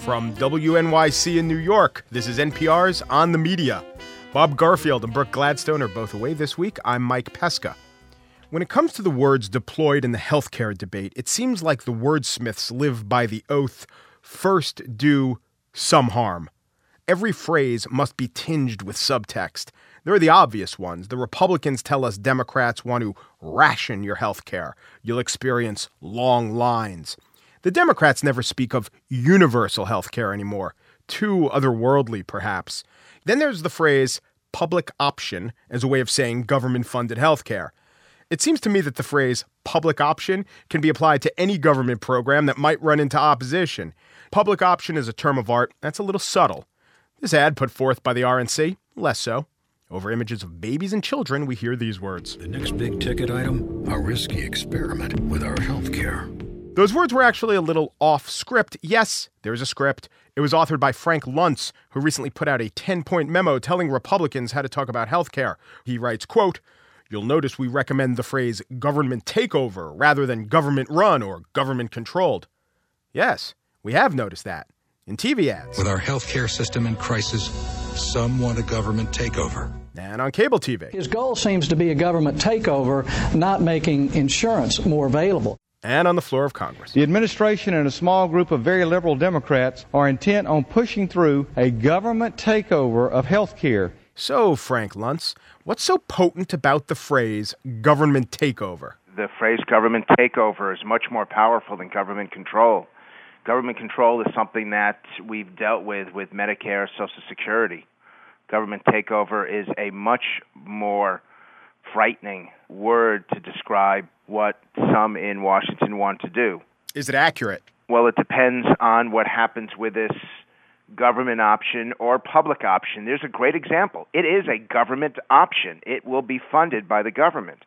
From WNYC in New York, this is NPR's On the Media. Bob Garfield and Brooke Gladstone are both away this week. I'm Mike Pesca. When it comes to the words deployed in the healthcare debate, it seems like the wordsmiths live by the oath, first do some harm. Every phrase must be tinged with subtext. There are the obvious ones. The Republicans tell us Democrats want to ration your health care. You'll experience long lines. The Democrats never speak of universal health care anymore. Too otherworldly, perhaps. Then there's the phrase public option as a way of saying government-funded health care. It seems to me that the phrase public option can be applied to any government program that might run into opposition. Public option is a term of art that's a little subtle. This ad put forth by the RNC, less so. Over images of babies and children, we hear these words. The next big ticket item, a risky experiment with our health care. Those words were actually a little off script. Yes, there's a script. It was authored by Frank Luntz, who recently put out a 10-point memo telling Republicans how to talk about health care. He writes, quote, "You'll notice we recommend the phrase government takeover rather than government run or government controlled." Yes, we have noticed that in TV ads. With our healthcare system in crisis, some want a government takeover. And on cable TV. His goal seems to be a government takeover, not making insurance more available. And on the floor of Congress. The administration and a small group of very liberal Democrats are intent on pushing through a government takeover of health care. So, Frank Luntz, what's so potent about the phrase government takeover? The phrase government takeover is much more powerful than government control. Government control is something that we've dealt with Medicare, Social Security. Government takeover is a much more frightening word to describe what some in Washington want to do. Is it accurate? Well, it depends on what happens with this government option or public option. There's a great example. It is a government option. It will be funded by the government.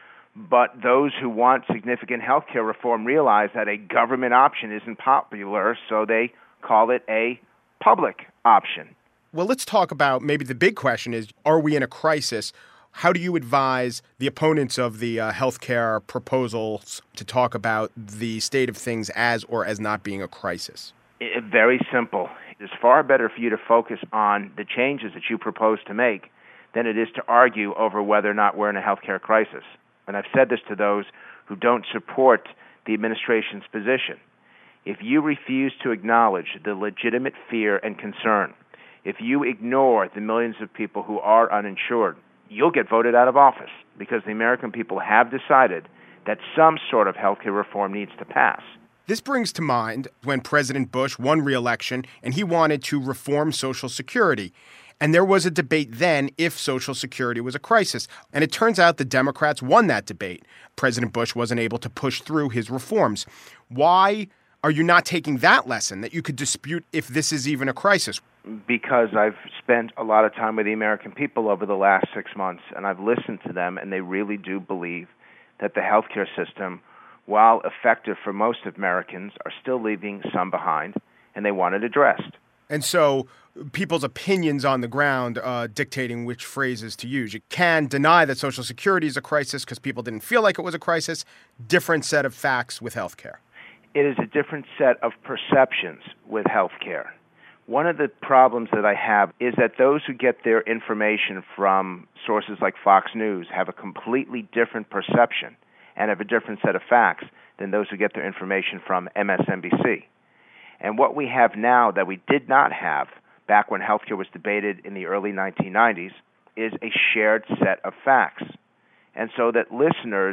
But those who want significant health care reform realize that a government option isn't popular, so they call it a public option. Well, let's talk about maybe the big question is, are we in a crisis? How do you advise the opponents of the healthcare proposals to talk about the state of things as or as not being a crisis? Very simple. It's far better for you to focus on the changes that you propose to make than it is to argue over whether or not we're in a healthcare crisis. And I've said this to those who don't support the administration's position. If you refuse to acknowledge the legitimate fear and concern, if you ignore the millions of people who are uninsured, you'll get voted out of office because the American people have decided that some sort of healthcare reform needs to pass. This brings to mind when President Bush won re-election and he wanted to reform Social Security. And there was a debate then if Social Security was a crisis. And it turns out the Democrats won that debate. President Bush wasn't able to push through his reforms. Why are you not taking that lesson that you could dispute if this is even a crisis? Because I've spent a lot of time with the American people over the last 6 months, and I've listened to them, and they really do believe that the healthcare system, while effective for most Americans, are still leaving some behind, and they want it addressed. And so people's opinions on the ground dictating which phrases to use. You can deny that Social Security is a crisis because people didn't feel like it was a crisis. Different set of facts with healthcare. It is a different set of perceptions with healthcare. One of the problems that I have is that those who get their information from sources like Fox News have a completely different perception and have a different set of facts than those who get their information from MSNBC. And what we have now that we did not have back when healthcare was debated in the early 1990s is a shared set of facts. And so that listeners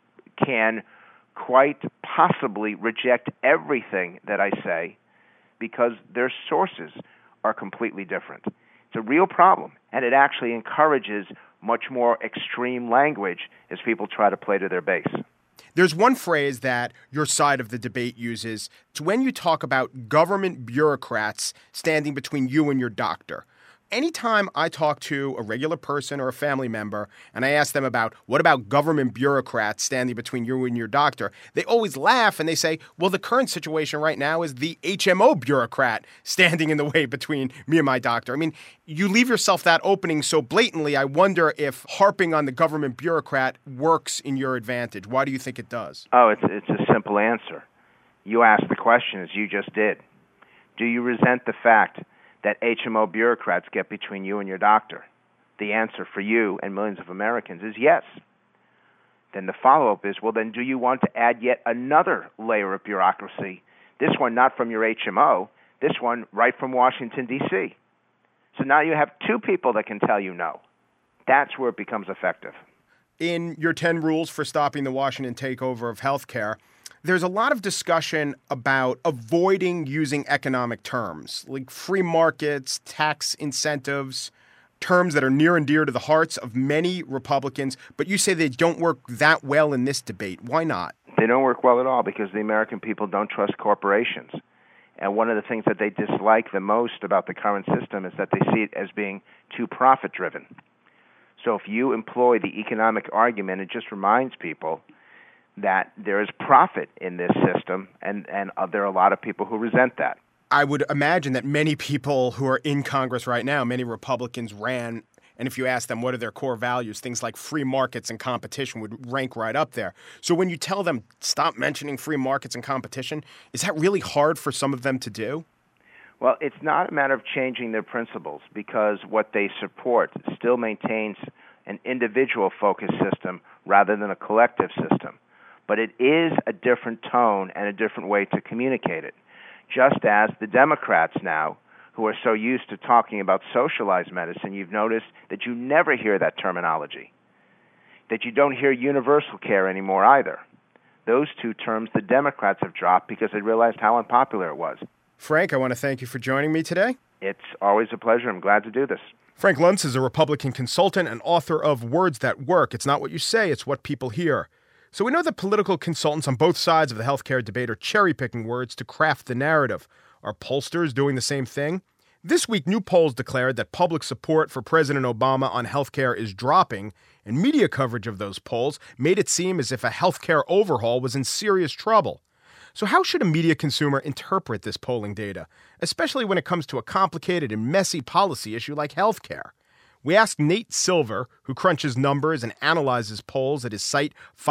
can quite possibly reject everything that I say because their sources are completely different. It's a real problem, and it actually encourages much more extreme language as people try to play to their base. There's one phrase that your side of the debate uses. It's when you talk about government bureaucrats standing between you and your doctor. Anytime I talk to a regular person or a family member and I ask them about what about government bureaucrats standing between you and your doctor, they always laugh and they say, well, the current situation right now is the HMO bureaucrat standing in the way between me and my doctor. I mean, you leave yourself that opening so blatantly. I wonder if harping on the government bureaucrat works in your advantage. Why do you think it does? Oh, it's a simple answer. You asked the question as you just did. Do you resent the fact that HMO bureaucrats get between you and your doctor? The answer for you and millions of Americans is yes. Then the follow-up is, well, then do you want to add yet another layer of bureaucracy? This one not from your HMO, this one right from Washington, D.C. So now you have two people that can tell you no. That's where it becomes effective. In your 10 rules for stopping the Washington takeover of healthcare, there's a lot of discussion about avoiding using economic terms like free markets, tax incentives, terms that are near and dear to the hearts of many Republicans, but you say they don't work that well in this debate. Why not? They don't work well at all because the American people don't trust corporations. And one of the things that they dislike the most about the current system is that they see it as being too profit-driven. So if you employ the economic argument, it just reminds people that there is profit in this system, and there are a lot of people who resent that. I would imagine that many people who are in Congress right now, many Republicans ran, and if you ask them what are their core values, things like free markets and competition would rank right up there. So when you tell them stop mentioning free markets and competition, is that really hard for some of them to do? Well, it's not a matter of changing their principles because what they support still maintains an individual-focused system rather than a collective system. But it is a different tone and a different way to communicate it. Just as the Democrats now, who are so used to talking about socialized medicine, you've noticed that you never hear that terminology, that you don't hear universal care anymore either. Those two terms the Democrats have dropped because they realized how unpopular it was. Frank, I want to thank you for joining me today. It's always a pleasure. I'm glad to do this. Frank Luntz is a Republican consultant and author of Words That Work. It's not what you say, it's what people hear. So we know that political consultants on both sides of the healthcare debate are cherry-picking words to craft the narrative. Are pollsters doing the same thing? This week, new polls declared that public support for President Obama on healthcare is dropping, and media coverage of those polls made it seem as if a healthcare overhaul was in serious trouble. So how should a media consumer interpret this polling data, especially when it comes to a complicated and messy policy issue like healthcare? We asked Nate Silver, who crunches numbers and analyzes polls at his site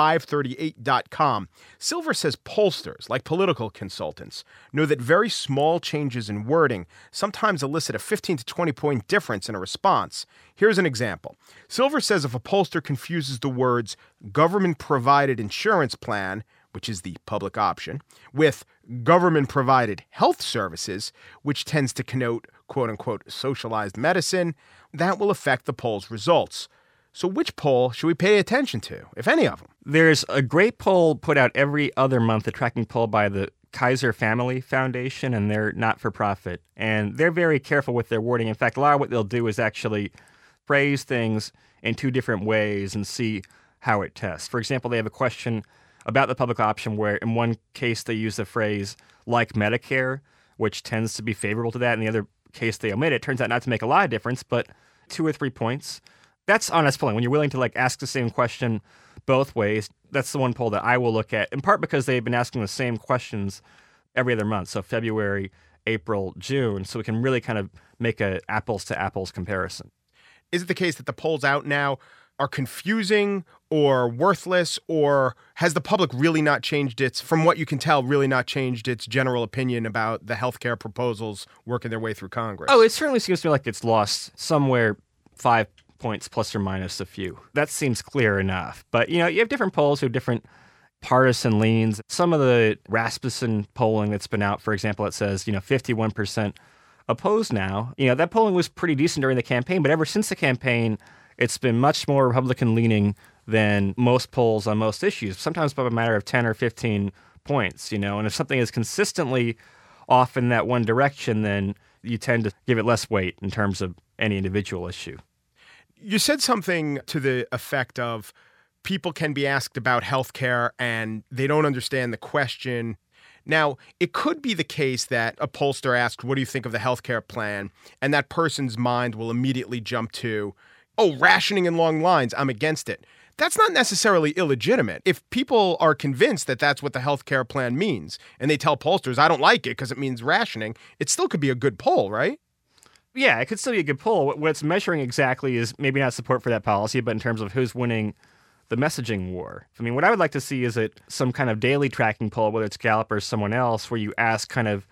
538.com. Silver says pollsters, like political consultants, know that very small changes in wording sometimes elicit a 15 to 20 point difference in a response. Here's an example. Silver says if a pollster confuses the words government-provided insurance plan, which is the public option, with government-provided health services, which tends to connote quote-unquote socialized medicine, that will affect the poll's results. So which poll should we pay attention to, if any of them? There's a great poll put out every other month, a tracking poll by the Kaiser Family Foundation, and they're not-for-profit. And they're very careful with their wording. In fact, a lot of what they'll do is actually phrase things in two different ways and see how it tests. For example, they have a question about the public option where in one case they use the phrase like Medicare, which tends to be favorable to that. In the other case they omit it. Turns out not to make a lot of difference, but 2 or 3 points. That's honest polling. When you're willing to ask the same question both ways, that's the one poll that I will look at, in part because they've been asking the same questions every other month. So February, April, June. So we can really kind of make a apples to apples comparison. Is it the case that the polls out now are confusing or worthless, or has the public really not changed from what you can tell, really not changed its general opinion about the healthcare proposals working their way through Congress? Oh, it certainly seems to me like it's lost somewhere 5 points plus or minus a few. That seems clear enough. But, you have different polls who have different partisan leans. Some of the Rasmussen polling that's been out, for example, it says, 51% opposed now. That polling was pretty decent during the campaign, but ever since the campaign, it's been much more Republican-leaning than most polls on most issues, sometimes by a matter of 10 or 15 points, and if something is consistently off in that one direction, then you tend to give it less weight in terms of any individual issue. You said something to the effect of people can be asked about healthcare and they don't understand the question. Now, it could be the case that a pollster asks, what do you think of the healthcare plan? And that person's mind will immediately jump to, oh, rationing and long lines, I'm against it. That's not necessarily illegitimate. If people are convinced that that's what the healthcare plan means, and they tell pollsters, I don't like it because it means rationing, it still could be a good poll, right? Yeah, it could still be a good poll. What it's measuring exactly is maybe not support for that policy, but in terms of who's winning the messaging war. I mean, what I would like to see is some kind of daily tracking poll, whether it's Gallup or someone else, where you ask kind of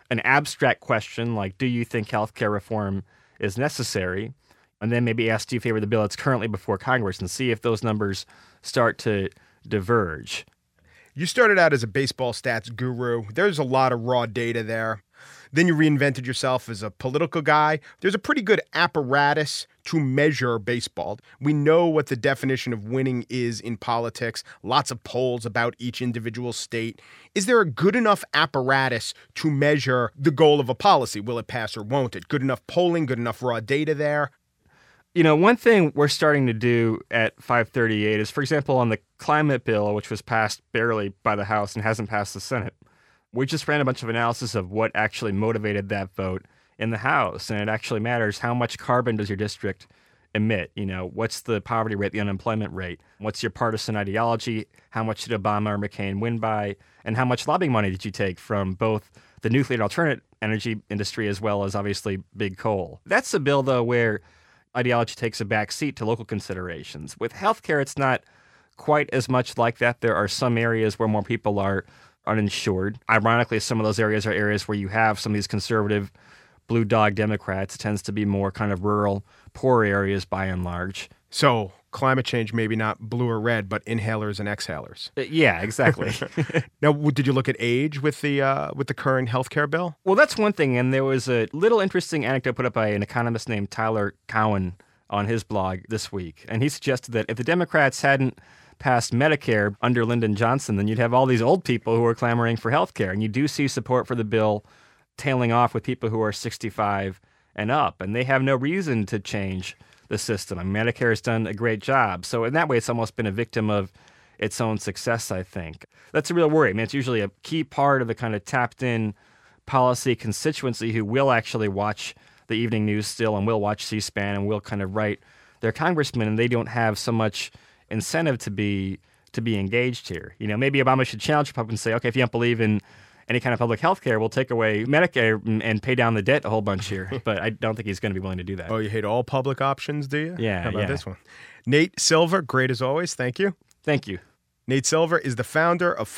an abstract question like, do you think healthcare reform is necessary? And then maybe ask, do you favor the bill that's currently before Congress, and see if those numbers start to diverge. You started out as a baseball stats guru. There's a lot of raw data there. Then you reinvented yourself as a political guy. There's a pretty good apparatus to measure baseball. We know what the definition of winning is in politics. Lots of polls about each individual state. Is there a good enough apparatus to measure the goal of a policy? Will it pass or won't it? Good enough polling, good enough raw data there? You know, one thing we're starting to do at 538 is, for example, on the climate bill, which was passed barely by the House and hasn't passed the Senate, we just ran a bunch of analysis of what actually motivated that vote in the House. And it actually matters, how much carbon does your district emit? You know, what's the poverty rate, the unemployment rate? What's your partisan ideology? How much did Obama or McCain win by? And how much lobbying money did you take from both the nuclear and alternate energy industry as well as, obviously, big coal? That's a bill, though, where ideology takes a back seat to local considerations. With healthcare, it's not quite as much like that. There are some areas where more people are uninsured. Ironically, some of those areas are areas where you have some of these conservative blue dog Democrats. It tends to be more kind of rural, poor areas by and large. So climate change, maybe not blue or red, but inhalers and exhalers. Yeah, exactly. Now, did you look at age with the current healthcare bill? Well, that's one thing. And there was a little interesting anecdote put up by an economist named Tyler Cowen on his blog this week. And he suggested that if the Democrats hadn't passed Medicare under Lyndon Johnson, then you'd have all these old people who are clamoring for health care. And you do see support for the bill tailing off with people who are 65 and up. And they have no reason to change the system. I mean, Medicare has done a great job. So in that way, it's almost been a victim of its own success, I think. That's a real worry. I mean, it's usually a key part of the kind of tapped-in policy constituency who will actually watch the evening news still and will watch C-SPAN and will kind of write their congressmen, and they don't have so much incentive to be engaged here. You know, maybe Obama should challenge Republicans and say, okay, if you don't believe in any kind of public health care, we'll take away Medicare and pay down the debt a whole bunch here. But I don't think he's going to be willing to do that. Oh, you hate all public options, do you? Yeah. How about this one? Nate Silver, great as always. Thank you. Thank you. Nate Silver is the founder of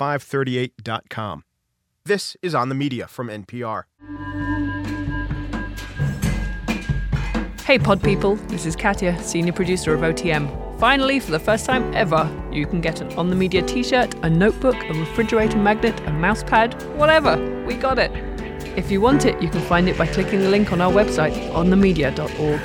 538.com. This is On the Media from NPR. Hey, pod people. This is Katya, senior producer of OTM. Finally, for the first time ever, you can get an On the Media t-shirt, a notebook, a refrigerator magnet, a mouse pad, whatever. We got it. If you want it, you can find it by clicking the link on our website, onthemedia.org.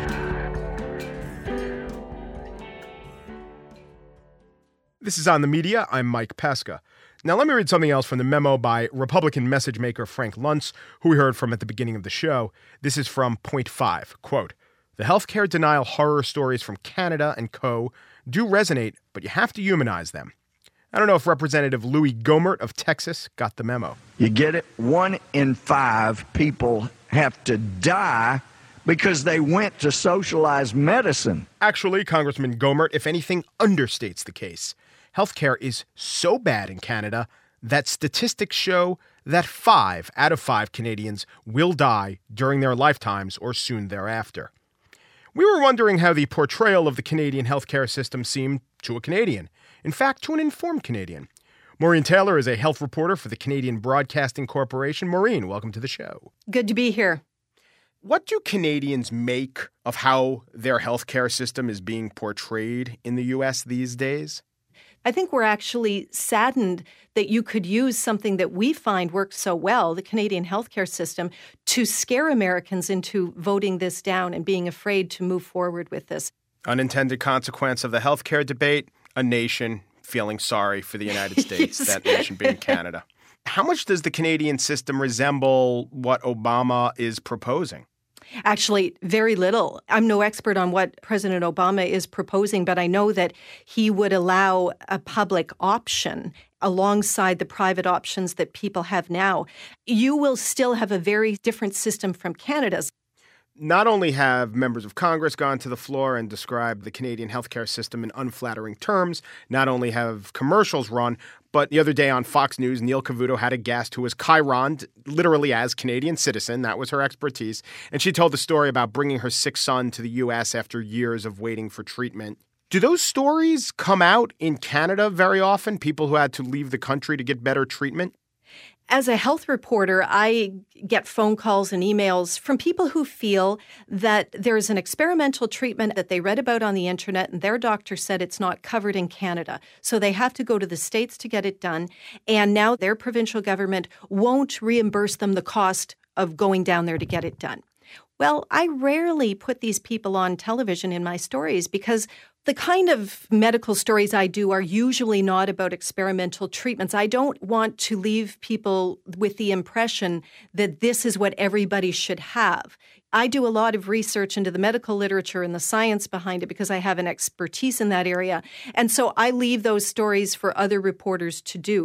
This is On the Media. I'm Mike Pesca. Now let me read something else from the memo by Republican message maker Frank Luntz, who we heard from at the beginning of the show. This is from Point 5. Quote, "The healthcare denial horror stories from Canada and co. do resonate, but you have to humanize them." I don't know if Representative Louis Gohmert of Texas got the memo. You get it? 1 in 5 people have to die because they went to socialized medicine. Actually, Congressman Gohmert, if anything, understates the case. Healthcare is so bad in Canada that statistics show that 5 out of 5 Canadians will die during their lifetimes or soon thereafter. We were wondering how the portrayal of the Canadian healthcare system seemed to a Canadian. In fact, to an informed Canadian. Maureen Taylor is a health reporter for the Canadian Broadcasting Corporation. Maureen, welcome to the show. Good to be here. What do Canadians make of how their healthcare system is being portrayed in the U.S. these days? I think we're actually saddened that you could use something that we find works so well, the Canadian healthcare system, to scare Americans into voting this down and being afraid to move forward with this. Unintended consequence of the healthcare debate, a nation feeling sorry for the United States, Yes. that nation being Canada. How much does the Canadian system resemble what Obama is proposing? Actually, very little. I'm no expert on what President Obama is proposing, but I know that he would allow a public option alongside the private options that people have now. You will still have a very different system from Canada's. Not only have members of Congress gone to the floor and described the Canadian healthcare system in unflattering terms, not only have commercials run, but the other day on Fox News, Neil Cavuto had a guest who was chironed literally as Canadian citizen. That was her expertise. And she told the story about bringing her sick son to the U.S. after years of waiting for treatment. Do those stories come out in Canada very often? People who had to leave the country to get better treatment? As a health reporter, I get phone calls and emails from people who feel that there's an experimental treatment that they read about on the internet and their doctor said it's not covered in Canada. So they have to go to the States to get it done. And now their provincial government won't reimburse them the cost of going down there to get it done. Well, I rarely put these people on television in my stories because the kind of medical stories I do are usually not about experimental treatments. I don't want to leave people with the impression that this is what everybody should have. I do a lot of research into the medical literature and the science behind it because I have an expertise in that area. And so I leave those stories for other reporters to do.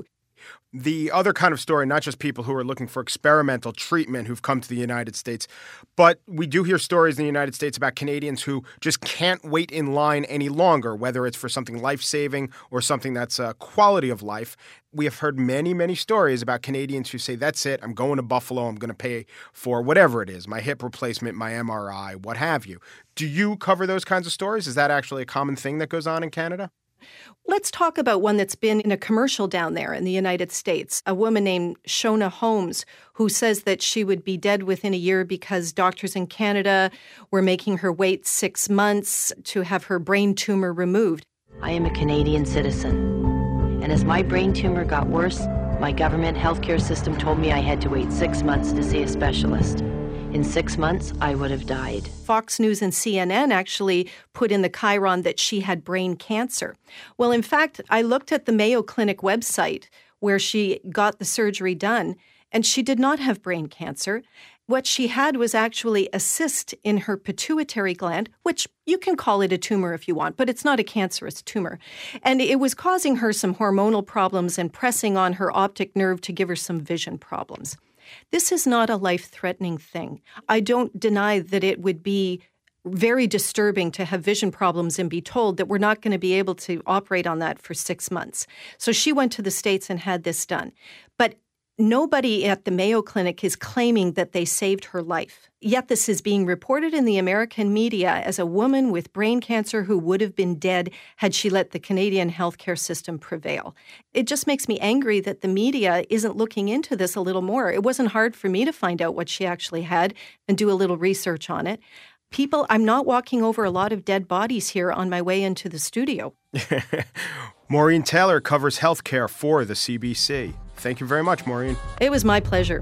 The other kind of story, not just people who are looking for experimental treatment who've come to the United States, but we do hear stories in the United States about Canadians who just can't wait in line any longer, whether it's for something life-saving or something that's a quality of life. We have heard many, many stories about Canadians who say, that's it, I'm going to Buffalo, I'm going to pay for whatever it is, my hip replacement, my MRI, what have you. Do you cover those kinds of stories? Is that actually a common thing that goes on in Canada? Let's talk about one that's been in a commercial down there in the United States, a woman named Shona Holmes, who says that she would be dead within a year because doctors in Canada were making her wait 6 months to have her brain tumor removed. I am a Canadian citizen, and as my brain tumor got worse, my government healthcare system told me I had to wait 6 months to see a specialist. In 6 months, I would have died. Fox News and CNN actually put in the chyron that she had brain cancer. Well, in fact, I looked at the Mayo Clinic website where she got the surgery done, and she did not have brain cancer. What she had was actually a cyst in her pituitary gland, which you can call it a tumor if you want, but it's not a cancerous tumor. And it was causing her some hormonal problems and pressing on her optic nerve to give her some vision problems. This is not a life-threatening thing. I don't deny that it would be very disturbing to have vision problems and be told that we're not going to be able to operate on that for 6 months. So she went to the States and had this done. But nobody at the Mayo Clinic is claiming that they saved her life. Yet this is being reported in the American media as a woman with brain cancer who would have been dead had she let the Canadian healthcare system prevail. It just makes me angry that the media isn't looking into this a little more. It wasn't hard for me to find out what she actually had and do a little research on it. People, I'm not walking over a lot of dead bodies here on my way into the studio. Maureen Taylor covers healthcare for the CBC. Thank you very much, Maureen. It was my pleasure.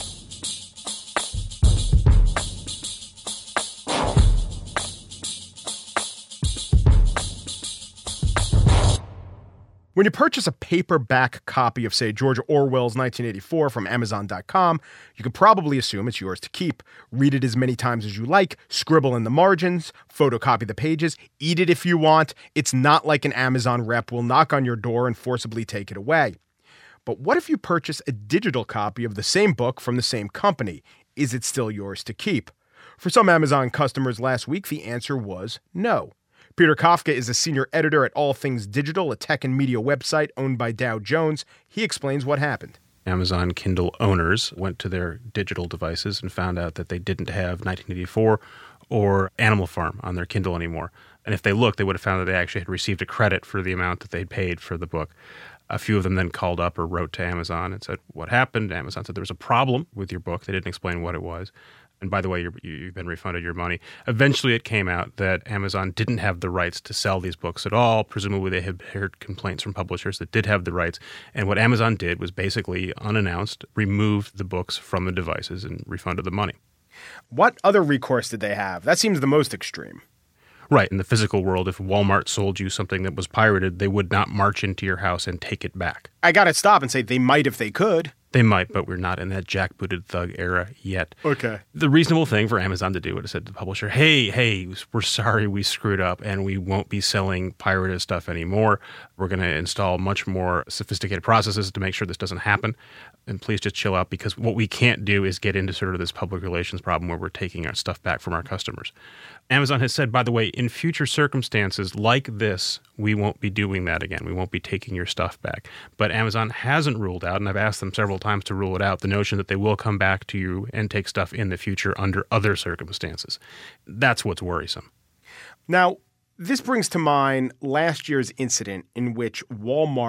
When you purchase a paperback copy of, say, George Orwell's 1984 from Amazon.com, you can probably assume it's yours to keep. Read it as many times as you like, scribble in the margins, photocopy the pages, eat it if you want. It's not like an Amazon rep will knock on your door and forcibly take it away. But what if you purchase a digital copy of the same book from the same company? Is it still yours to keep? For some Amazon customers last week, the answer was no. Peter Kafka is a senior editor at All Things Digital, a tech and media website owned by Dow Jones. He explains what happened. Amazon Kindle owners went to their digital devices and found out that they didn't have 1984 or Animal Farm on their Kindle anymore. And if they looked, they would have found that they actually had received a credit for the amount that they'd paid for the book. A few of them then called up or wrote to Amazon and said, what happened? Amazon said there was a problem with your book. They didn't explain what it was. And by the way, you've been refunded your money. Eventually, it came out that Amazon didn't have the rights to sell these books at all. Presumably, they had heard complaints from publishers that did have the rights. And what Amazon did was basically, unannounced, removed the books from the devices and refunded the money. What other recourse did they have? That seems the most extreme. Right. In the physical world, if Walmart sold you something that was pirated, they would not march into your house and take it back. I got to stop and say they might if they could. They might, but we're not in that jackbooted thug era yet. Okay. The reasonable thing for Amazon to do would have said to the publisher, hey, we're sorry we screwed up and we won't be selling pirated stuff anymore. We're going to install much more sophisticated processes to make sure this doesn't happen. And please just chill out, because what we can't do is get into sort of this public relations problem where we're taking our stuff back from our customers. Amazon has said, by the way, in future circumstances like this, we won't be doing that again. We won't be taking your stuff back. But Amazon hasn't ruled out, and I've asked them several times to rule it out, the notion that they will come back to you and take stuff in the future under other circumstances. That's what's worrisome. Now, this brings to mind last year's incident in which Walmart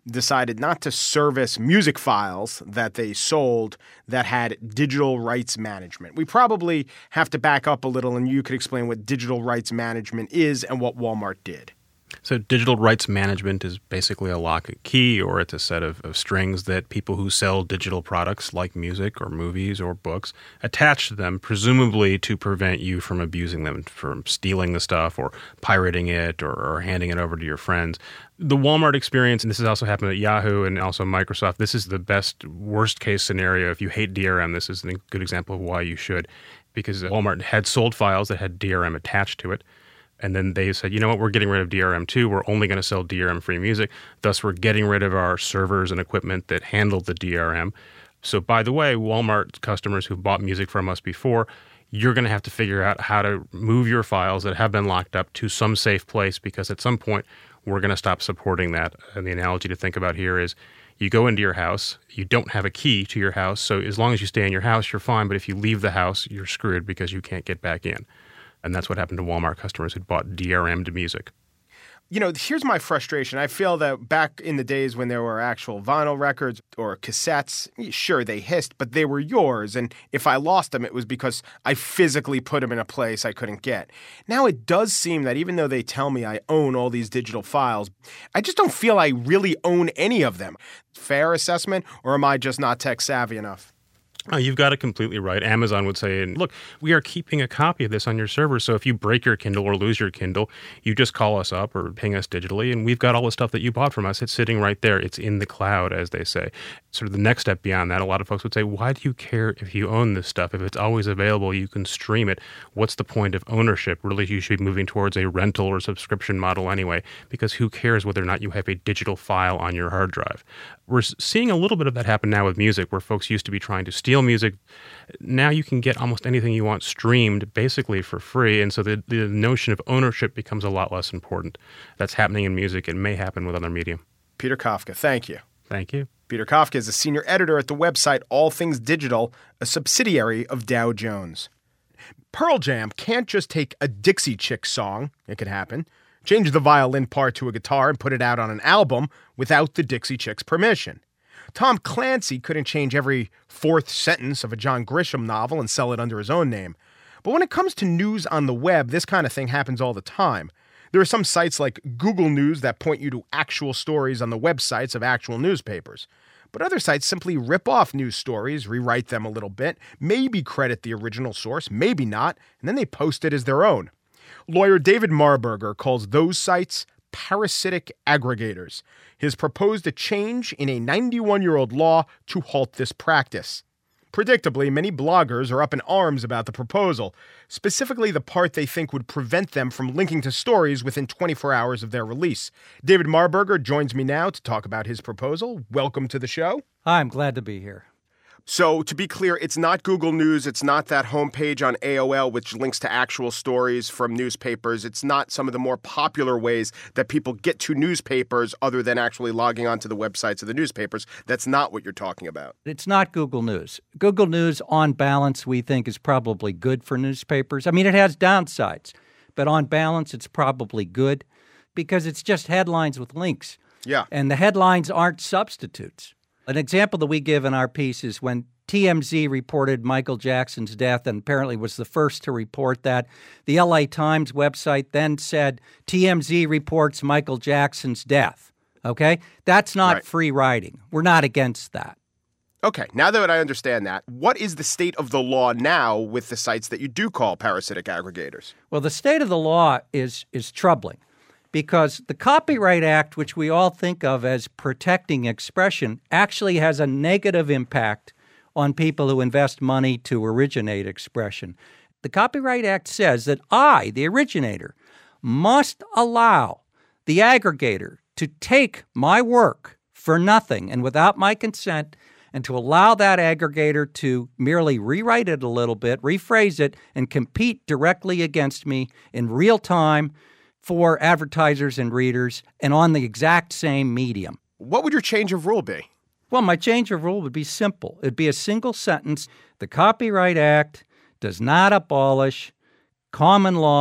decided not to service music files that they sold that had digital rights management. We probably have to back up a little, and you could explain what digital rights management is and what Walmart did. So digital rights management is basically a lock and key, or it's a set of strings that people who sell digital products like music or movies or books attach to them, presumably to prevent you from abusing them, from stealing the stuff or pirating it or handing it over to your friends. The Walmart experience, and this has also happened at Yahoo and also Microsoft, this is the best worst case scenario. If you hate DRM, this is a good example of why you should, because Walmart had sold files that had DRM attached to it. And then they said, you know what, we're getting rid of DRM too. We're only going to sell DRM-free music. Thus, we're getting rid of our servers and equipment that handled the DRM. So, by the way, Walmart customers who've bought music from us before, you're going to have to figure out how to move your files that have been locked up to some safe place, because at some point, we're going to stop supporting that. And the analogy to think about here is you go into your house, you don't have a key to your house. So as long as you stay in your house, you're fine. But if you leave the house, you're screwed because you can't get back in. And that's what happened to Walmart customers who'd bought DRM'd music. You know, here's my frustration. I feel that back in the days when there were actual vinyl records or cassettes, sure, they hissed, but they were yours. And if I lost them, it was because I physically put them in a place I couldn't get. Now it does seem that even though they tell me I own all these digital files, I just don't feel I really own any of them. Fair assessment, or am I just not tech savvy enough? Oh, you've got it completely right. Amazon would say, look, we are keeping a copy of this on your server. So if you break your Kindle or lose your Kindle, you just call us up or ping us digitally, and we've got all the stuff that you bought from us. It's sitting right there. It's in the cloud, as they say. Sort of the next step beyond that, a lot of folks would say, why do you care if you own this stuff? If it's always available, you can stream it. What's the point of ownership? Really, you should be moving towards a rental or subscription model anyway, because who cares whether or not you have a digital file on your hard drive? We're seeing a little bit of that happen now with music, where folks used to be trying to steal music. Now you can get almost anything you want streamed basically for free, and so the notion of ownership becomes a lot less important. That's happening in music. It may happen with other medium. Peter Kafka, thank you. Thank you. Peter Kafka is a senior editor at the website All Things Digital, a subsidiary of Dow Jones. Pearl Jam can't just take a Dixie Chicks song, it could happen, change the violin part to a guitar and put it out on an album without the Dixie Chicks' permission. Tom Clancy couldn't change every fourth sentence of a John Grisham novel and sell it under his own name. But when it comes to news on the web, this kind of thing happens all the time. There are some sites like Google News that point you to actual stories on the websites of actual newspapers. But other sites simply rip off news stories, rewrite them a little bit, maybe credit the original source, maybe not, and then they post it as their own. Lawyer David Marburger calls those sites parasitic aggregators. He has proposed a change in a 91-year-old law to halt this practice. Predictably, many bloggers are up in arms about the proposal, specifically the part they think would prevent them from linking to stories within 24 hours of their release. David Marburger joins me now to talk about his proposal. Welcome to the show. Hi, I'm glad to be here. So, to be clear, it's not Google News. It's not that homepage on AOL which links to actual stories from newspapers. It's not some of the more popular ways that people get to newspapers other than actually logging onto the websites of the newspapers. That's not what you're talking about. It's not Google News. Google News, on balance, we think is probably good for newspapers. I mean, it has downsides, but on balance, it's probably good because it's just headlines with links. Yeah. And the headlines aren't substitutes. An example that we give in our piece is when TMZ reported Michael Jackson's death and apparently was the first to report that. The LA Times website then said TMZ reports Michael Jackson's death. Okay? That's not free writing. We're not against that. Okay, now that I understand that, what is the state of the law now with the sites that you do call parasitic aggregators? Well, the state of the law is troubling. Because the Copyright Act, which we all think of as protecting expression, actually has a negative impact on people who invest money to originate expression. The Copyright Act says that I, the originator, must allow the aggregator to take my work for nothing and without my consent, and to allow that aggregator to merely rewrite it a little bit, rephrase it, and compete directly against me in real time for advertisers and readers and on the exact same medium. What would your change of rule be? Well, my change of rule would be simple. It'd be a single sentence. The Copyright Act does not abolish common law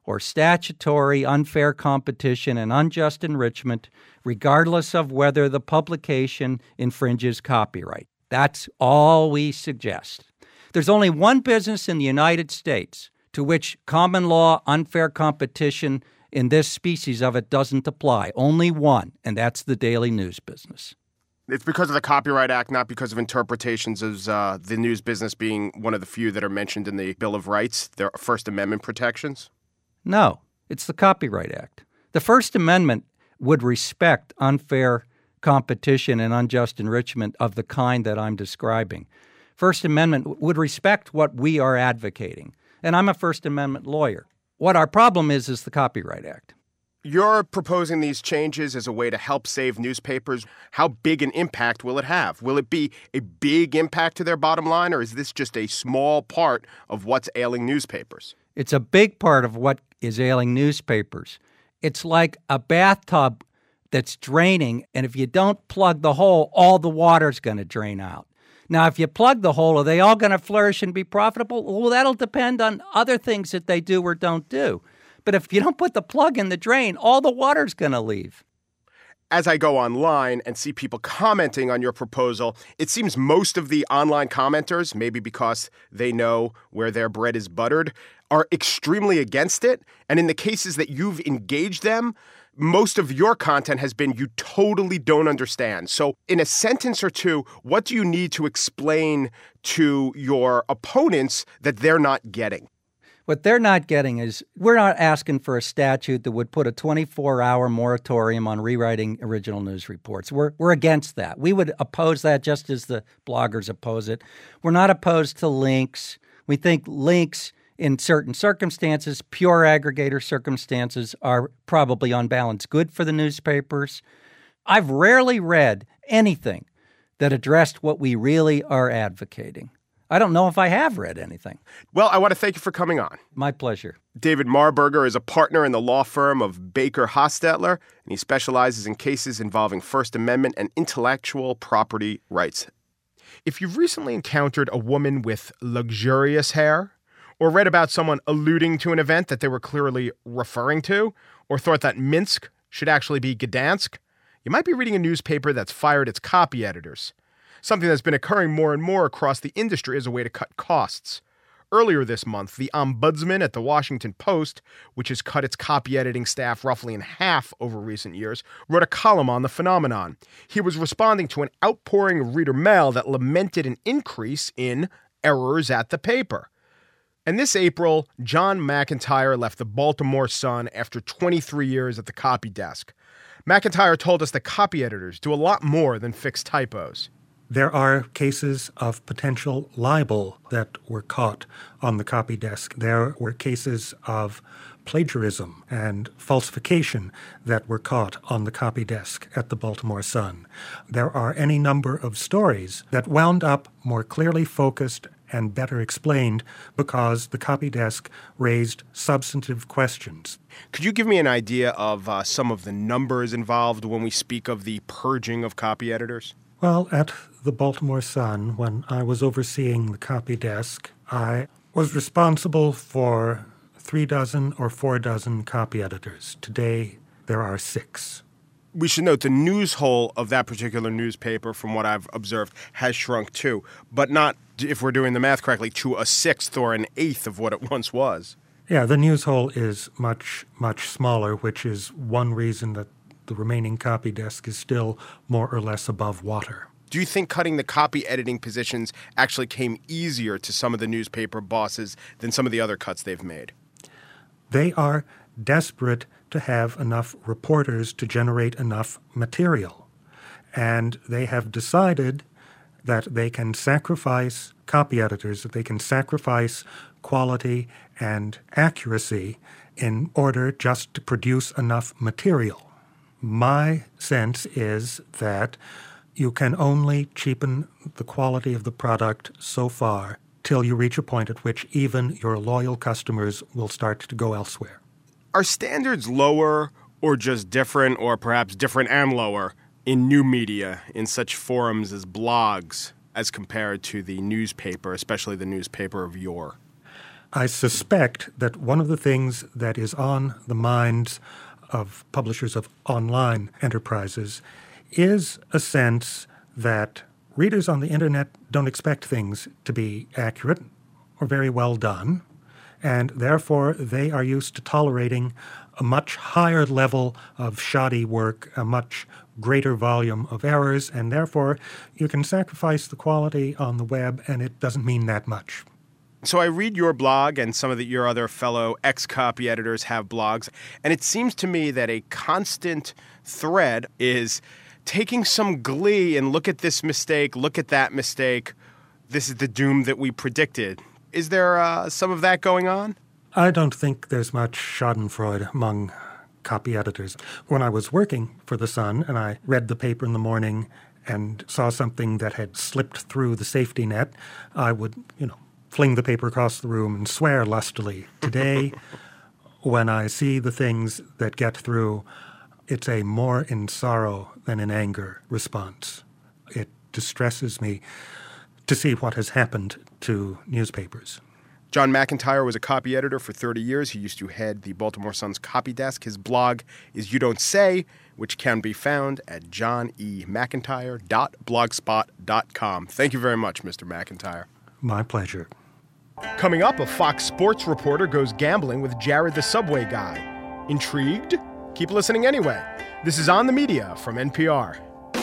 or statutory unfair competition and unjust enrichment, regardless of whether the publication infringes copyright. That's all we suggest. There's only one business in the United States to which common law unfair competition in this species of it doesn't apply. Only one, and that's the daily news business. It's because of the Copyright Act, not because of interpretations of the news business being one of the few that are mentioned in the Bill of Rights, their First Amendment protections? No, it's the Copyright Act. The First Amendment would respect unfair competition and unjust enrichment of the kind that I'm describing. First Amendment would respect what we are advocating. And I'm a First Amendment lawyer. What our problem is the Copyright Act. You're proposing these changes as a way to help save newspapers. How big an impact will it have? Will it be a big impact to their bottom line, or is this just a small part of what's ailing newspapers? It's a big part of what is ailing newspapers. It's like a bathtub that's draining, and if you don't plug the hole, all the water's going to drain out. Now, if you plug the hole, are they all going to flourish and be profitable? Well, that'll depend on other things that they do or don't do. But if you don't put the plug in the drain, all the water's going to leave. As I go online and see people commenting on your proposal, it seems most of the online commenters, maybe because they know where their bread is buttered, are extremely against it. And in the cases that you've engaged them, most of your content has been you totally don't understand. So in a sentence or two, what do you need to explain to your opponents that they're not getting? What they're not getting is we're not asking for a statute that would put a 24-hour moratorium on rewriting original news reports. We're against that. We would oppose that just as the bloggers oppose it. We're not opposed to links. We think links in certain circumstances, pure aggregator circumstances, are probably on balance good for the newspapers. I've rarely read anything that addressed what we really are advocating. I don't know if I have read anything. Well, I want to thank you for coming on. My pleasure. David Marburger is a partner in the law firm of Baker Hostetler, and he specializes in cases involving First Amendment and intellectual property rights. If you've recently encountered a woman with luxurious hair, or read about someone alluding to an event that they were clearly referring to, or thought that Minsk should actually be Gdansk, you might be reading a newspaper that's fired its copy editors. Something that's been occurring more and more across the industry as a way to cut costs. Earlier this month, the ombudsman at the Washington Post, which has cut its copy editing staff roughly in half over recent years, wrote a column on the phenomenon. He was responding to an outpouring of reader mail that lamented an increase in errors at the paper. And this April, John McIntyre left the Baltimore Sun after 23 years at the copy desk. McIntyre told us that copy editors do a lot more than fix typos. There are cases of potential libel that were caught on the copy desk. There were cases of plagiarism and falsification that were caught on the copy desk at the Baltimore Sun. There are any number of stories that wound up more clearly focused and better explained because the copy desk raised substantive questions. Could you give me an idea of some of the numbers involved when we speak of the purging of copy editors? Well, at the Baltimore Sun, when I was overseeing the copy desk, I was responsible for 3 or 4 copy editors. Today, there are 6. We should note the news hole of that particular newspaper, from what I've observed, has shrunk too, but not, if we're doing the math correctly, to a 1/6 or an 1/8 of what it once was. Yeah, the news hole is much, much smaller, which is one reason that the remaining copy desk is still more or less above water. Do you think cutting the copy editing positions actually came easier to some of the newspaper bosses than some of the other cuts they've made? They are desperate to have enough reporters to generate enough material. And they have decided that they can sacrifice copy editors, that they can sacrifice quality and accuracy in order just to produce enough material. My sense is that you can only cheapen the quality of the product so far till you reach a point at which even your loyal customers will start to go elsewhere. Are standards lower or just different, or perhaps different and lower, in new media, in such forums as blogs, as compared to the newspaper, especially the newspaper of yore? I suspect that one of the things that is on the minds of publishers of online enterprises is a sense that readers on the internet don't expect things to be accurate or very well done, and therefore they are used to tolerating a much higher level of shoddy work, a much greater volume of errors, and therefore you can sacrifice the quality on the web and it doesn't mean that much. So I read your blog, and some of your other fellow ex-copy editors have blogs, and it seems to me that a constant thread is taking some glee and look at this mistake, look at that mistake. This is the doom that we predicted. Is there some of that going on? I don't think there's much schadenfreude among copy editors. When I was working for The Sun and I read the paper in the morning and saw something that had slipped through the safety net, I would, fling the paper across the room and swear lustily. Today, when I see the things that get through, it's a more in sorrow than in anger response. It distresses me to see what has happened to newspapers. John McIntyre was a copy editor for 30 years. He used to head the Baltimore Sun's copy desk. His blog is You Don't Say, which can be found at johnemcintyre.blogspot.com. Thank you very much, Mr. McIntyre. My pleasure. Coming up, a Fox Sports reporter goes gambling with Jared the Subway guy. Intrigued? Keep listening anyway. This is On the Media from NPR.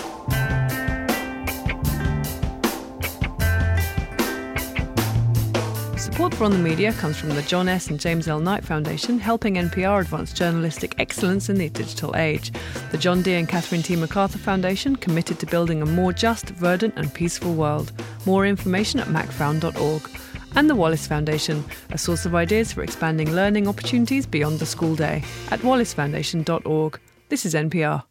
Support for On the Media comes from the John S. and James L. Knight Foundation, helping NPR advance journalistic excellence in the digital age. The John D. and Catherine T. MacArthur Foundation, committed to building a more just, verdant and peaceful world. More information at macfound.org. And the Wallace Foundation, a source of ideas for expanding learning opportunities beyond the school day, at wallacefoundation.org. This is NPR.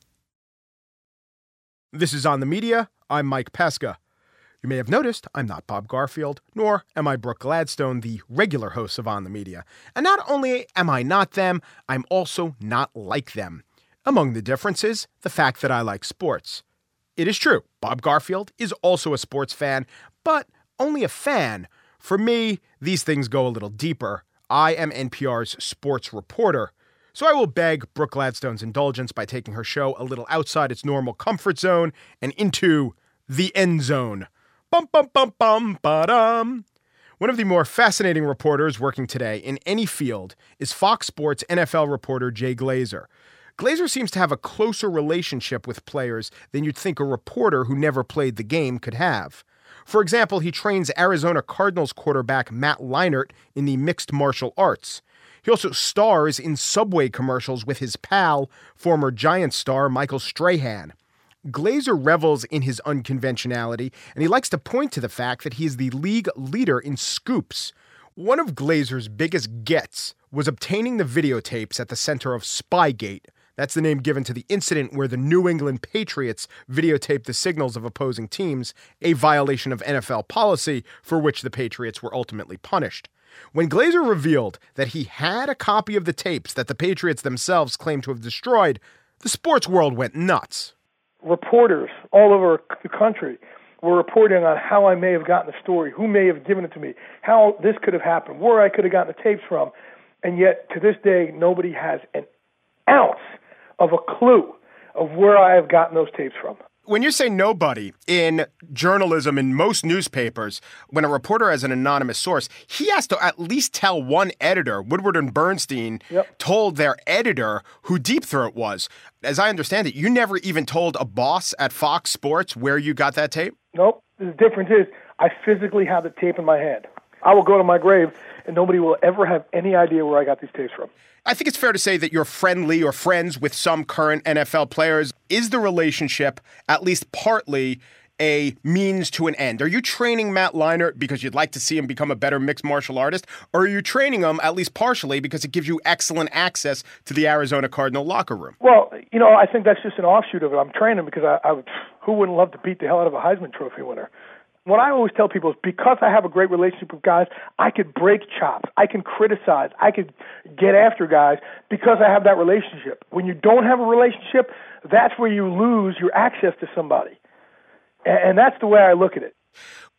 This is On the Media. I'm Mike Pesca. You may have noticed I'm not Bob Garfield, nor am I Brooke Gladstone, the regular hosts of On the Media. And not only am I not them, I'm also not like them. Among the differences, the fact that I like sports. It is true, Bob Garfield is also a sports fan, but only a fan. For me, these things go a little deeper. I am NPR's sports reporter. So I will beg Brooke Gladstone's indulgence by taking her show a little outside its normal comfort zone and into the end zone. Bum, bum, bum, bum, ba-dum. One of the more fascinating reporters working today in any field is Fox Sports NFL reporter Jay Glazer. Glazer seems to have a closer relationship with players than you'd think a reporter who never played the game could have. For example, he trains Arizona Cardinals quarterback Matt Leinart in the mixed martial arts. He also stars in Subway commercials with his pal, former Giants star Michael Strahan. Glazer revels in his unconventionality, and he likes to point to the fact that he is the league leader in scoops. One of Glazer's biggest gets was obtaining the videotapes at the center of Spygate. That's the name given to the incident where the New England Patriots videotaped the signals of opposing teams, a violation of NFL policy for which the Patriots were ultimately punished. When Glazer revealed that he had a copy of the tapes that the Patriots themselves claimed to have destroyed, the sports world went nuts. Reporters all over the country were reporting on how I may have gotten the story, who may have given it to me, how this could have happened, where I could have gotten the tapes from, and yet to this day nobody has an ounce of a clue of where I have gotten those tapes from. When you say nobody in journalism, in most newspapers, when a reporter has an anonymous source, he has to at least tell one editor. Woodward and Bernstein told their editor who Deep Throat was. As I understand it, you never even told a boss at Fox Sports where you got that tape? Nope. The difference is I physically have the tape in my hand. I will go to my grave and nobody will ever have any idea where I got these tapes from. I think it's fair to say that you're friendly or friends with some current NFL players. Is the relationship at least partly a means to an end? Are you training Matt Leinart because you'd like to see him become a better mixed martial artist? Or are you training him at least partially because it gives you excellent access to the Arizona Cardinal locker room? Well, I think that's just an offshoot of it. I'm training because I would, who wouldn't love to beat the hell out of a Heisman Trophy winner? What I always tell people is because I have a great relationship with guys, I could break chops, I can criticize, I could get after guys because I have that relationship. When you don't have a relationship, that's where you lose your access to somebody. And that's the way I look at it.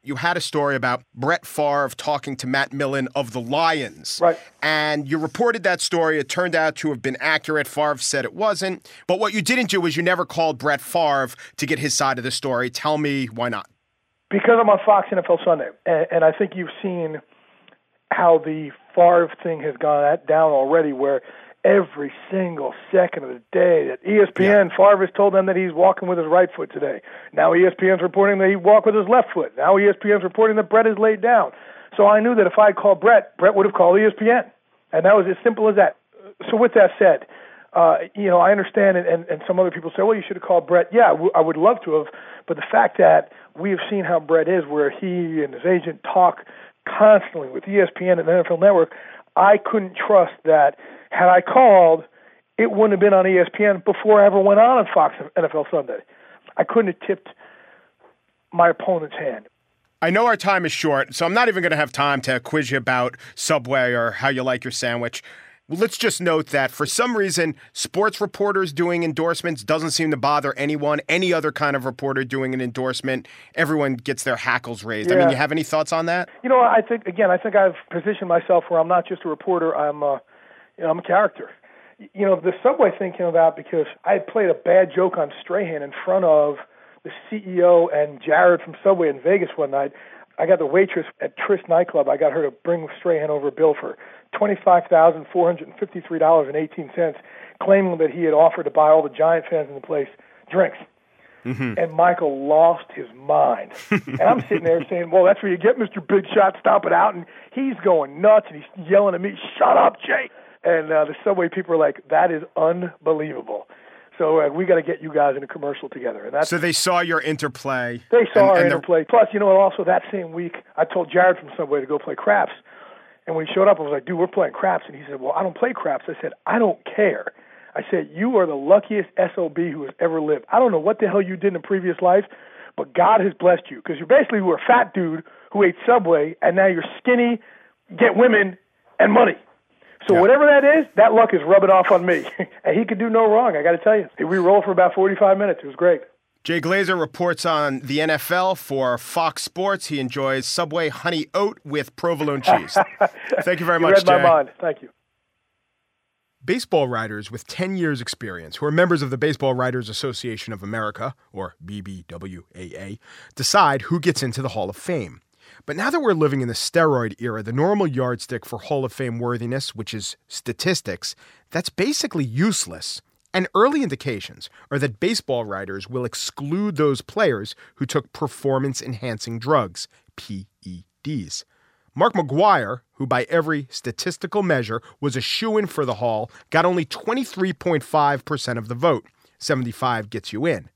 you had a story about Brett Favre talking to Matt Millen of the Lions. Right. And you reported that story. It turned out to have been accurate. Favre said it wasn't. But what you didn't do is you never called Brett Favre to get his side of the story. Tell me why not. Because I'm on Fox NFL Sunday. And I think you've seen how the Favre thing has gone down already, where every single second of the day that ESPN, Favre has told them that he's walking with his right foot today. Now ESPN's reporting that he walked with his left foot. Now ESPN's reporting that Brett is laid down. So I knew that if I had called Brett would have called ESPN. And that was as simple as that. So with that said, I understand, and some other people say, well, you should have called Brett. Yeah, I would love to have. But the fact that we have seen how Brett is, where he and his agent talk constantly with ESPN and the NFL Network, I couldn't trust that. Had I called, it wouldn't have been on ESPN before I ever went on Fox NFL Sunday. I couldn't have tipped my opponent's hand. I know our time is short, so I'm not even going to have time to quiz you about Subway or how you like your sandwich. Let's just note that for some reason, sports reporters doing endorsements doesn't seem to bother anyone. Any other kind of reporter doing an endorsement, everyone gets their hackles raised. Yeah. I mean, you have any thoughts on that? I think I've positioned myself where I'm not just a reporter, I'm a character. The Subway thing came about because I had played a bad joke on Strahan in front of the CEO and Jared from Subway in Vegas one night. I got the waitress at Tryst nightclub. I got her to bring Strahan over a bill for $25,453.18, claiming that he had offered to buy all the Giant fans in the place drinks. Mm-hmm. And Michael lost his mind. And I'm sitting there saying, well, that's where you get Mr. Big Shot, stomp it out. And he's going nuts, and he's yelling at me, shut up, Jake. And the Subway people are like, that is unbelievable. So we got to get you guys in a commercial together. And so they saw your interplay. They saw our interplay. Plus, also that same week, I told Jared from Subway to go play craps. And when he showed up, I was like, dude, we're playing craps. And he said, well, I don't play craps. I said, I don't care. I said, you are the luckiest SOB who has ever lived. I don't know what the hell you did in a previous life, but God has blessed you. Because you basically were a fat dude who ate Subway, and now you're skinny, get women, and money. So whatever that is, that luck is rubbing off on me. And he could do no wrong, I got to tell you. We rolled for about 45 minutes. It was great. Jay Glazer reports on the NFL for Fox Sports. He enjoys Subway Honey Oat with provolone cheese. Thank you very much, Jay. You read my mind. Thank you. Baseball writers with 10 years' experience, who are members of the Baseball Writers Association of America, or BBWAA, decide who gets into the Hall of Fame. But now that we're living in the steroid era, the normal yardstick for Hall of Fame worthiness, which is statistics, that's basically useless. And early indications are that baseball writers will exclude those players who took performance-enhancing drugs, PEDs. Mark McGwire, who by every statistical measure was a shoo-in for the Hall, got only 23.5% of the vote. 75 gets you in.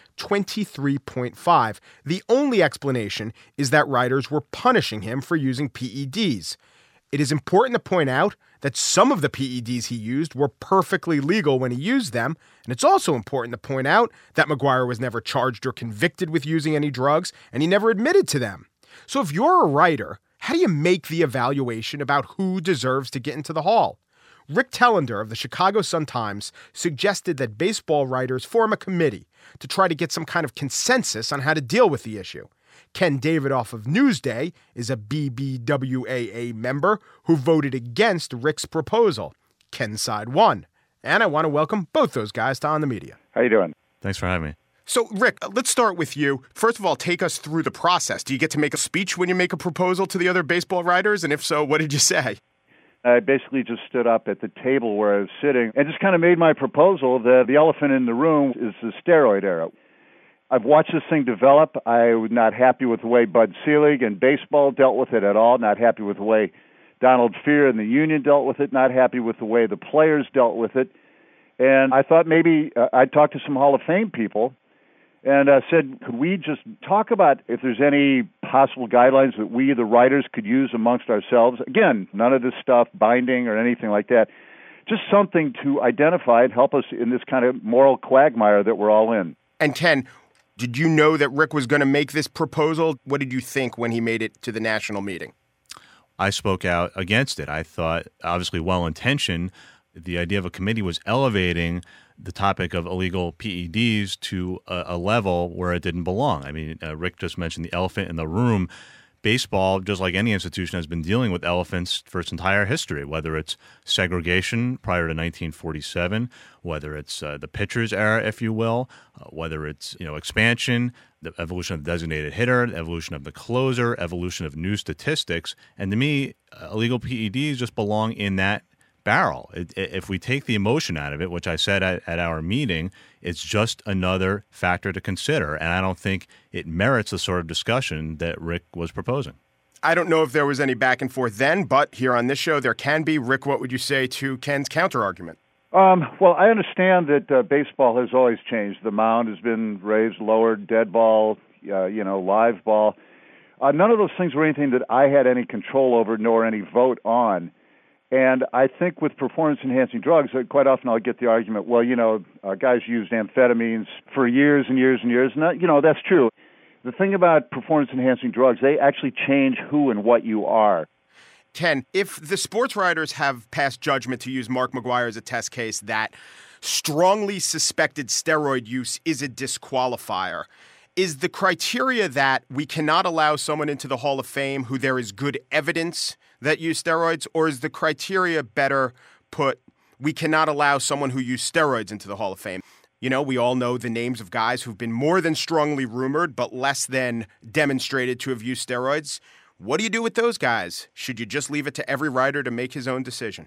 23.5. The only explanation is that writers were punishing him for using PEDs. It is important to point out that some of the PEDs he used were perfectly legal when he used them, and it's also important to point out that McGwire was never charged or convicted with using any drugs, and he never admitted to them. So if you're a writer, how do you make the evaluation about who deserves to get into the Hall? Rick Tellender of the Chicago Sun-Times suggested that baseball writers form a committee to try to get some kind of consensus on how to deal with the issue. Ken Davidoff of Newsday is a BBWAA member who voted against Rick's proposal. Ken's side won. And I want to welcome both those guys to On the Media. How you doing? Thanks for having me. So, Rick, let's start with you. First of all, take us through the process. Do you get to make a speech when you make a proposal to the other baseball writers? And if so, what did you say? I basically just stood up at the table where I was sitting and just kind of made my proposal that the elephant in the room is the steroid era. I've watched this thing develop. I was not happy with the way Bud Selig and baseball dealt with it at all, not happy with the way Donald Fehr and the union dealt with it, not happy with the way the players dealt with it. And I thought maybe I'd talk to some Hall of Fame people and said, could we just talk about if there's any possible guidelines that we, the writers, could use amongst ourselves? Again, none of this stuff binding or anything like that. Just something to identify and help us in this kind of moral quagmire that we're all in. And Ken, did you know that Rick was going to make this proposal? What did you think when he made it to the national meeting? I spoke out against it. I thought, obviously well-intentioned, The idea of a committee was elevating the topic of illegal PEDs to a level where it didn't belong. I mean, Rick just mentioned the elephant in the room. Baseball, just like any institution, has been dealing with elephants for its entire history, whether it's segregation prior to 1947, whether it's the pitcher's era, if you will, whether it's expansion, the evolution of the designated hitter, the evolution of the closer, evolution of new statistics. And to me, illegal PEDs just belong in that barrel. If we take the emotion out of it, which I said at our meeting, it's just another factor to consider. And I don't think it merits the sort of discussion that Rick was proposing. I don't know if there was any back and forth then, but here on this show there can be. Rick, what would you say to Ken's counter-argument? Well, I understand that baseball has always changed. The mound has been raised, lowered, dead ball, live ball. None of those things were anything that I had any control over nor any vote on. And I think with performance-enhancing drugs, quite often I'll get the argument, well, guys used amphetamines for years and years and years. And that, that's true. The thing about performance-enhancing drugs, they actually change who and what you are. Ken, if the sports writers have passed judgment, to use Mark McGwire as a test case, that strongly suspected steroid use is a disqualifier, is the criteria that we cannot allow someone into the Hall of Fame who there is good evidence that used steroids, or is the criteria better put, we cannot allow someone who used steroids into the Hall of Fame? We all know the names of guys who've been more than strongly rumored, but less than demonstrated to have used steroids. What do you do with those guys? Should you just leave it to every writer to make his own decision?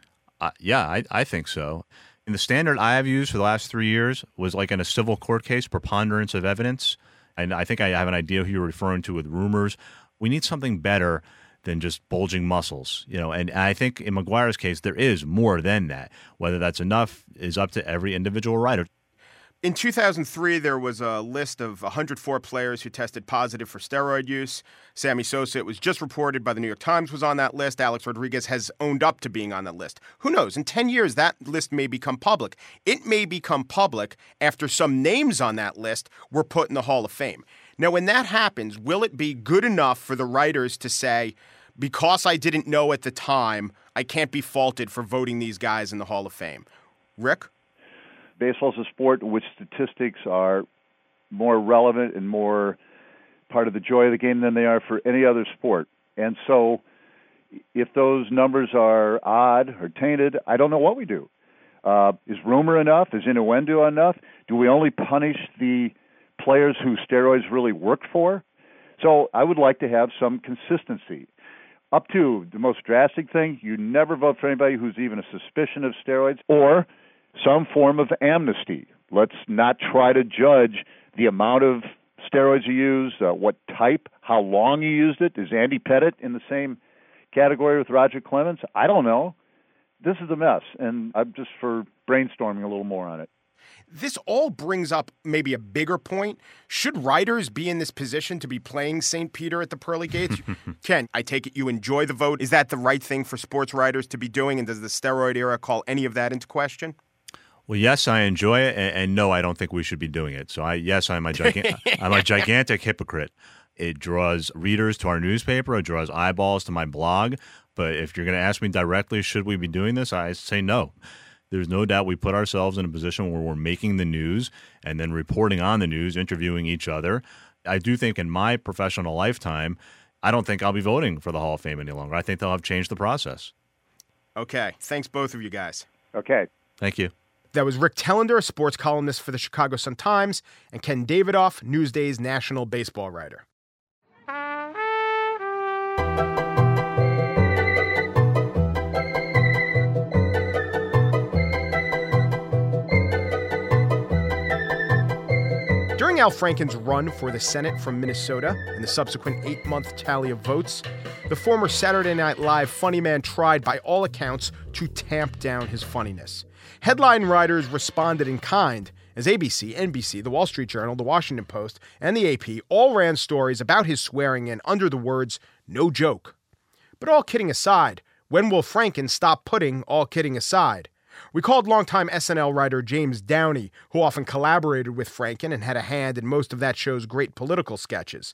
I think so. And the standard I have used for the last 3 years was like in a civil court case, preponderance of evidence. And I think I have an idea who you're referring to with rumors. We need something better than just bulging muscles, and I think in McGwire's case, there is more than that. Whether that's enough is up to every individual writer. In 2003, there was a list of 104 players who tested positive for steroid use. Sammy Sosa, it was just reported by the New York Times, was on that list. Alex Rodriguez has owned up to being on that list. Who knows? In 10 years, that list may become public. It may become public after some names on that list were put in the Hall of Fame. Now, when that happens, will it be good enough for the writers to say, because I didn't know at the time, I can't be faulted for voting these guys in the Hall of Fame? Rick? Baseball's a sport in which statistics are more relevant and more part of the joy of the game than they are for any other sport. And so if those numbers are odd or tainted, I don't know what we do. Is rumor enough? Is innuendo enough? Do we only punish the players who steroids really worked for? So I would like to have some consistency. Up to the most drastic thing, you never vote for anybody who's even a suspicion of steroids, or some form of amnesty. Let's not try to judge the amount of steroids you use, what type, how long you used it. Is Andy Pettitte in the same category with Roger Clemens? I don't know. This is a mess, and I'm just for brainstorming a little more on it. This all brings up maybe a bigger point. Should writers be in this position to be playing St. Peter at the pearly gates? Ken, I take it you enjoy the vote. Is that the right thing for sports writers to be doing, and does the steroid era call any of that into question? Well, yes, I enjoy it, and no, I don't think we should be doing it. So, I'm a gigantic hypocrite. It draws readers to our newspaper. It draws eyeballs to my blog. But if you're going to ask me directly, should we be doing this, I say no. There's no doubt we put ourselves in a position where we're making the news and then reporting on the news, interviewing each other. I do think in my professional lifetime, I don't think I'll be voting for the Hall of Fame any longer. I think they'll have changed the process. Okay. Thanks, both of you guys. Okay. Thank you. That was Rick Tellender, a sports columnist for the Chicago Sun-Times, and Ken Davidoff, Newsday's national baseball writer. During Al Franken's run for the Senate from Minnesota and the subsequent 8-month tally of votes, the former Saturday Night Live funny man tried, by all accounts, to tamp down his funniness. Headline writers responded in kind, as ABC, NBC, The Wall Street Journal, The Washington Post, and the AP all ran stories about his swearing in under the words, "no joke." But all kidding aside, when will Franken stop putting all kidding aside? We called longtime SNL writer James Downey, who often collaborated with Franken and had a hand in most of that show's great political sketches.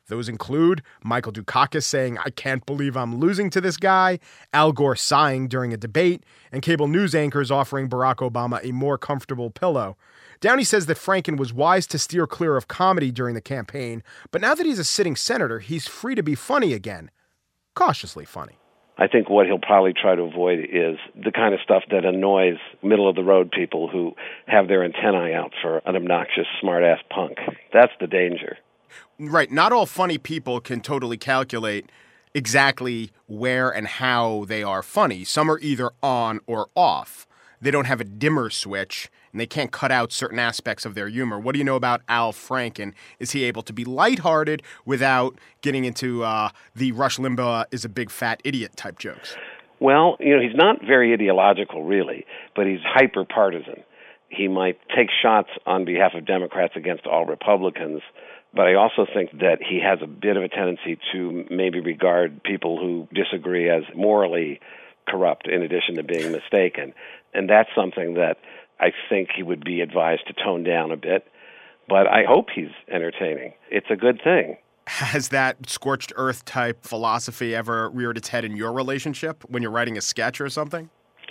Those include Michael Dukakis saying, "I can't believe I'm losing to this guy," Al Gore sighing during a debate, and cable news anchors offering Barack Obama a more comfortable pillow. Downey says that Franken was wise to steer clear of comedy during the campaign, but now that he's a sitting senator, he's free to be funny again. Cautiously funny. I think what he'll probably try to avoid is the kind of stuff that annoys middle-of-the-road people who have their antennae out for an obnoxious, smart-ass punk. That's the danger. Right. Not all funny people can totally calculate exactly where and how they are funny. Some are either on or off. They don't have a dimmer switch, and they can't cut out certain aspects of their humor. What do you know about Al Franken? Is he able to be lighthearted without getting into the Rush Limbaugh is a big fat idiot type jokes? Well, he's not very ideological, really, but he's hyper-partisan. He might take shots on behalf of Democrats against all Republicans, but I also think that he has a bit of a tendency to maybe regard people who disagree as morally corrupt in addition to being mistaken. And that's something that I think he would be advised to tone down a bit. But I hope he's entertaining. It's a good thing. Has that scorched earth type philosophy ever reared its head in your relationship when you're writing a sketch or something?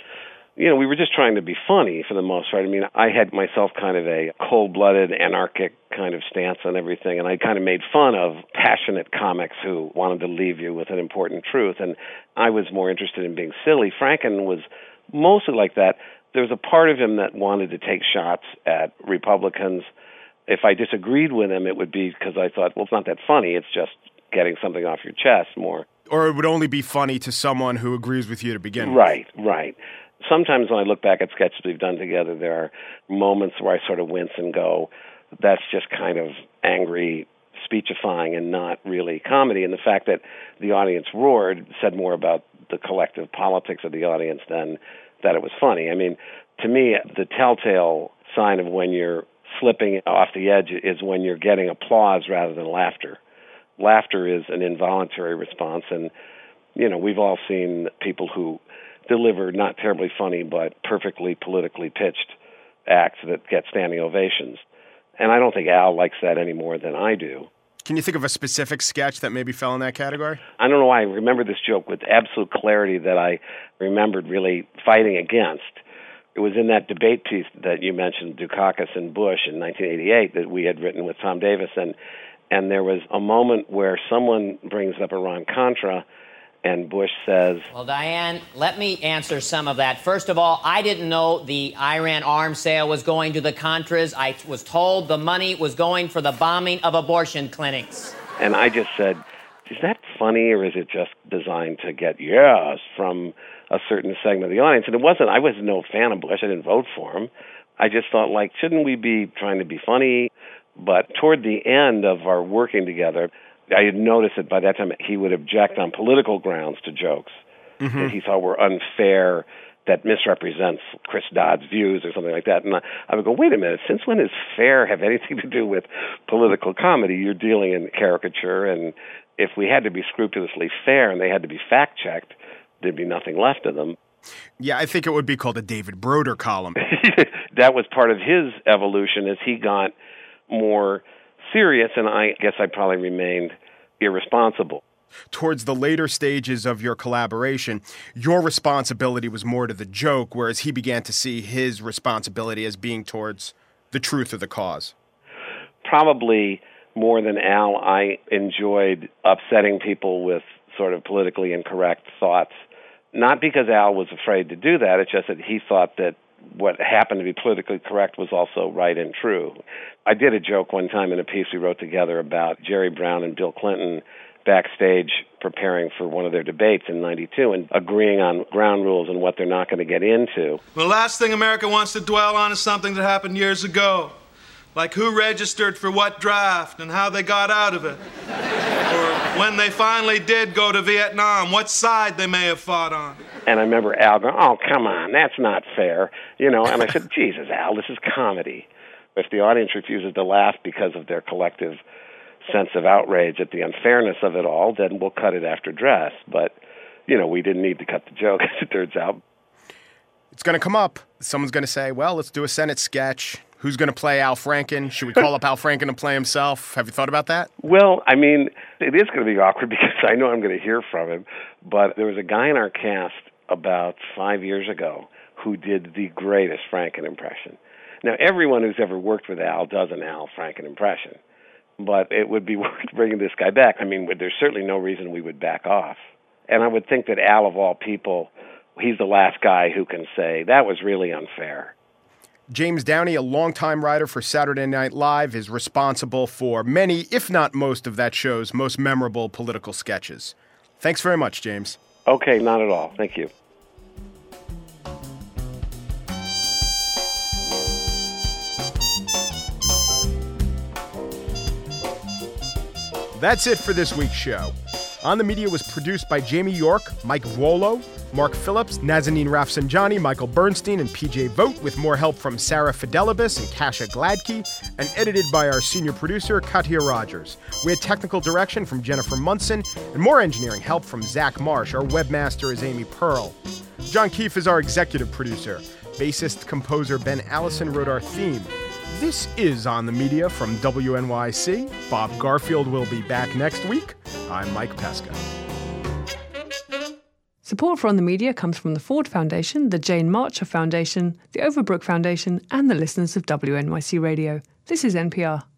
We were just trying to be funny for the most part. I mean, I had myself kind of a cold-blooded, anarchic kind of stance on everything, and I kind of made fun of passionate comics who wanted to leave you with an important truth, and I was more interested in being silly. Franken was mostly like that. There was a part of him that wanted to take shots at Republicans. If I disagreed with him, it would be because I thought, well, it's not that funny. It's just getting something off your chest more. Or it would only be funny to someone who agrees with you to begin with. Right. Sometimes when I look back at sketches we've done together, there are moments where I sort of wince and go, that's just kind of angry speechifying and not really comedy. And the fact that the audience roared said more about the collective politics of the audience than that it was funny. I mean, to me, the telltale sign of when you're slipping off the edge is when you're getting applause rather than laughter. Laughter is an involuntary response, and, we've all seen people who deliver not terribly funny but perfectly politically pitched acts that get standing ovations. And I don't think Al likes that any more than I do. Can you think of a specific sketch that maybe fell in that category? I don't know why I remember this joke with absolute clarity that I remembered really fighting against. It was in that debate piece that you mentioned, Dukakis and Bush in 1988, that we had written with Tom Davis. And there was a moment where someone brings up Iran-Contra, and Bush says, "Well, Diane, let me answer some of that. First of all, I didn't know the Iran arms sale was going to the Contras. I was told the money was going for the bombing of abortion clinics." And I just said, is that funny, or is it just designed to get yes from a certain segment of the audience? And it wasn't. I was no fan of Bush. I didn't vote for him. I just thought, shouldn't we be trying to be funny? But toward the end of our working together, I had noticed that by that time he would object on political grounds to jokes that he thought were unfair, that misrepresents Chris Dodd's views or something like that. And I would go, wait a minute, since when does fair have anything to do with political comedy? You're dealing in caricature, and if we had to be scrupulously fair and they had to be fact-checked, there'd be nothing left of them. Yeah, I think it would be called a David Broder column. That was part of his evolution as he got more serious, and I guess I probably remained irresponsible. Towards the later stages of your collaboration, your responsibility was more to the joke, whereas he began to see his responsibility as being towards the truth of the cause. Probably more than Al, I enjoyed upsetting people with sort of politically incorrect thoughts. Not because Al was afraid to do that, it's just that he thought that what happened to be politically correct was also right and true. I did a joke one time in a piece we wrote together about Jerry Brown and Bill Clinton backstage preparing for one of their debates in '92 and agreeing on ground rules and what they're not going to get into. The last thing America wants to dwell on is something that happened years ago, like who registered for what draft and how they got out of it. Or when they finally did go to Vietnam, what side they may have fought on. And I remember Al going, oh, come on, that's not fair. And I said, Jesus, Al, this is comedy. If the audience refuses to laugh because of their collective sense of outrage at the unfairness of it all, then we'll cut it after dress. But, we didn't need to cut the joke, as it turns out. It's going to come up. Someone's going to say, well, let's do a Senate sketch. Who's going to play Al Franken? Should we call up Al Franken to play himself? Have you thought about that? Well, I mean, it is going to be awkward because I know I'm going to hear from him. But there was a guy in our cast about 5 years ago who did the greatest Franken impression. Now, everyone who's ever worked with Al does an Al Franken impression. But it would be worth bringing this guy back. I mean, there's certainly no reason we would back off. And I would think that Al, of all people, he's the last guy who can say, that was really unfair. James Downey, a longtime writer for Saturday Night Live, is responsible for many, if not most, of that show's most memorable political sketches. Thanks very much, James. Okay, not at all. Thank you. That's it for this week's show. On the Media was produced by Jamie York, Mike Vuolo, Mark Phillips, Nazanin Rafsanjani, Michael Bernstein, and PJ Vogt, with more help from Sarah Fidelibus and Kasia Gladkey, and edited by our senior producer, Katya Rogers. We had technical direction from Jennifer Munson, and more engineering help from Zach Marsh. Our webmaster is Amy Pearl. John Keefe is our executive producer. Bassist-composer Ben Allison wrote our theme. This is On the Media from WNYC. Bob Garfield will be back next week. I'm Mike Pesca. Support for On the Media comes from the Ford Foundation, the Jane Marcher Foundation, the Overbrook Foundation, and the listeners of WNYC Radio. This is NPR.